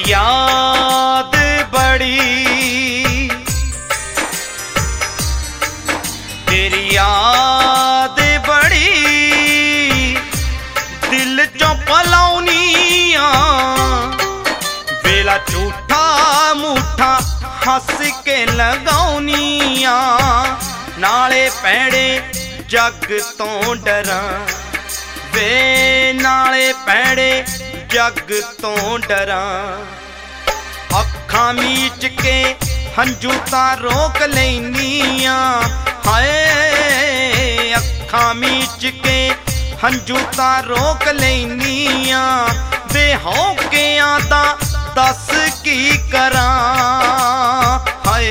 याद बड़ी, तेरी याद बड़ी दिल चों पलाउनिया, वेला झूठा मूठा हस के लगाउनिया, नाले पैड़े जग तो डरा वे, नाले पैड़े जग तो डरा। अखां मीच के हंझू तां रोक लैनिया, हाय अखां मीच के हंझू तां रोक लैनिया, वे हौकियां दा दस की करां, हाय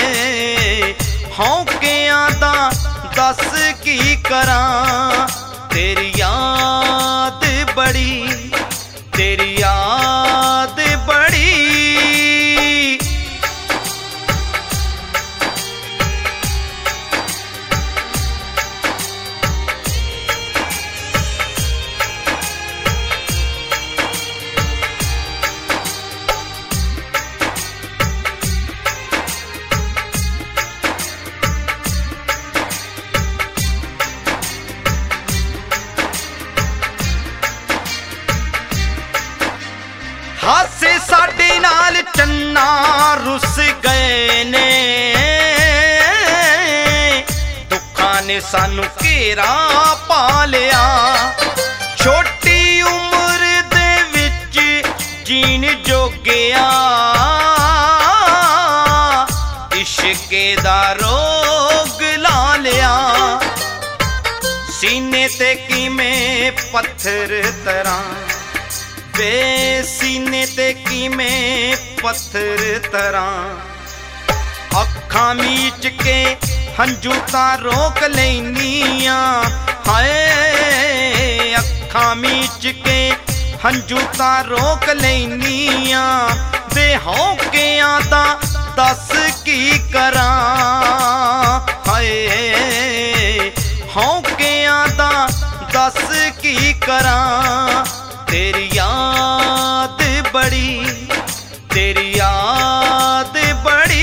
हौकियां दा दस की करां। तेरी याद बड़ी, तेरी याद बड़ी, हासे साडे नाल चन्ना रुस गए ने, दुखां ने सानू घेरा पा लिया, छोटी उम्र दे विच जीन जोगिया, इश्के दा रोग ला लिया, सीने ते किमें पत्थर तरां वे, सीने ते किमें पत्थर तरां। अखां मीच के हंझू तां रोक लैनिया, हाय अखां मीच के हंझू तां रोक लैनिया, वे हौकियां दा दस की करां, हाय हौकियां दा दस की करां। तेरी याद बड़ी, तेरी याद बड़ी,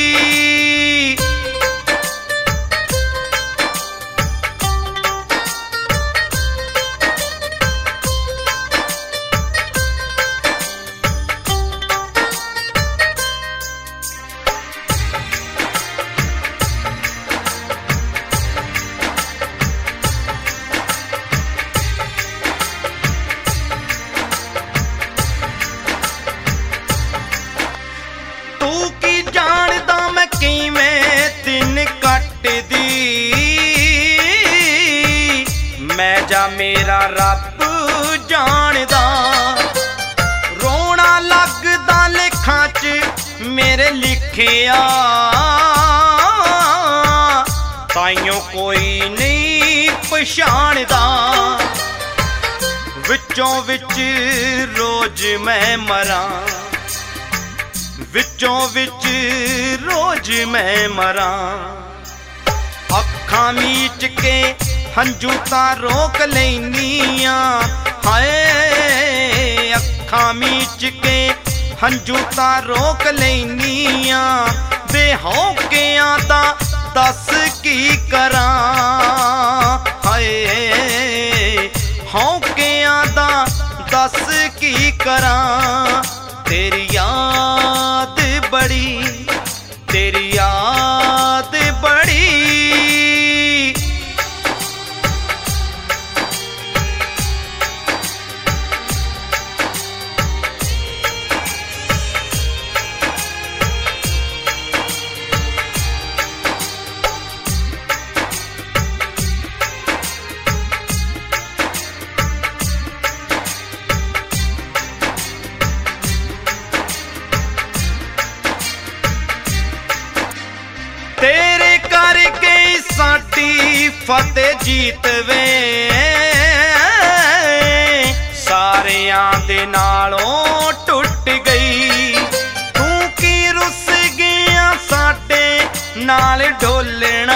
मैं जा मेरा रब जानदा, रोना लगदा लेखां च मेरे लिखिया, ताइयों कोई नहीं पछाणदा, विचों विच रोज मैं मरां, विचों विच रोज मैं मरां। अखां मीच के हंझू तां रोक लैनिया, हाय अखां मीच के हंझू तां रोक लैनिया, वे हौकियां दा दस की करां, हाय हौकियां दा दस की करां। तेरी याद बड़ी, तेरी याद बड़ी, तेरे करके साडी फतेह जीत वे, सारियां दे नालों टुट गई, तू की रुस गया साडे नाल ढोलना,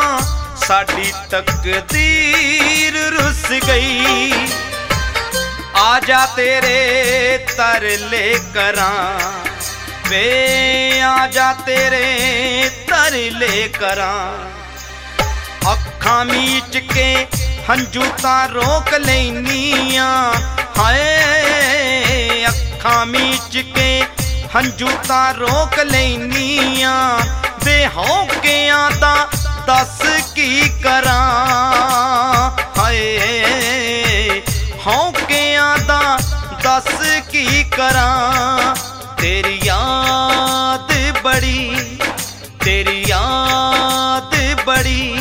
साडी तकदीर रुस गई। आजा तेरे तरले करां वे, आजा तेरे तरले करां। अखां मीच के हंजू तां रोक लैनियां, हाय अखां मीच के हंजू तां रोक लैनियां वे, हौकियां दा दस की करां, हाय हौकियां दा दस की करां। तेरी याद बड़ी, तेरी याद बड़ी